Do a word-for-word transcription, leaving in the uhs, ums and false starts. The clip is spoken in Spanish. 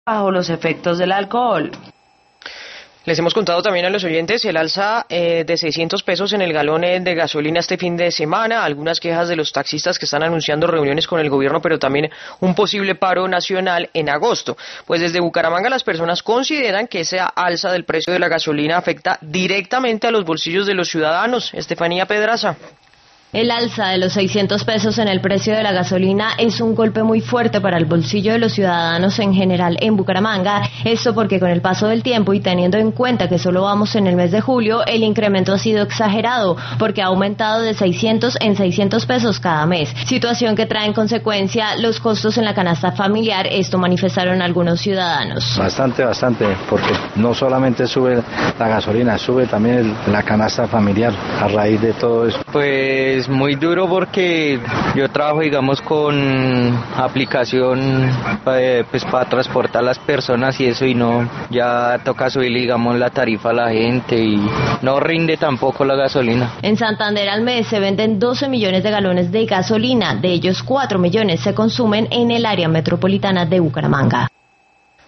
bajo los efectos del alcohol. Les hemos contado también a los oyentes el alza eh, de seiscientos pesos en el galón eh, de gasolina este fin de semana, algunas quejas de los taxistas que están anunciando reuniones con el gobierno, pero también un posible paro nacional en agosto. Pues desde Bucaramanga las personas consideran que esa alza del precio de la gasolina afecta directamente a los bolsillos de los ciudadanos. Estefanía Pedraza. El alza de los seiscientos pesos en el precio de la gasolina es un golpe muy fuerte para el bolsillo de los ciudadanos en general en Bucaramanga. Esto porque con el paso del tiempo y teniendo en cuenta que solo vamos en el mes de julio, el incremento ha sido exagerado porque ha aumentado de seiscientos en seiscientos pesos cada mes. Situación que trae en consecuencia los costos en la canasta familiar. Esto manifestaron algunos ciudadanos. Bastante, bastante, porque no solamente sube la gasolina, sube también el, la canasta familiar a raíz de todo eso. Pues Es muy duro porque yo trabajo, digamos, con aplicación eh, pues para transportar a las personas y eso, y no, ya toca subir, digamos, la tarifa a la gente y no rinde tampoco la gasolina. En Santander al mes se venden doce millones de galones de gasolina, de ellos cuatro millones se consumen en el área metropolitana de Bucaramanga.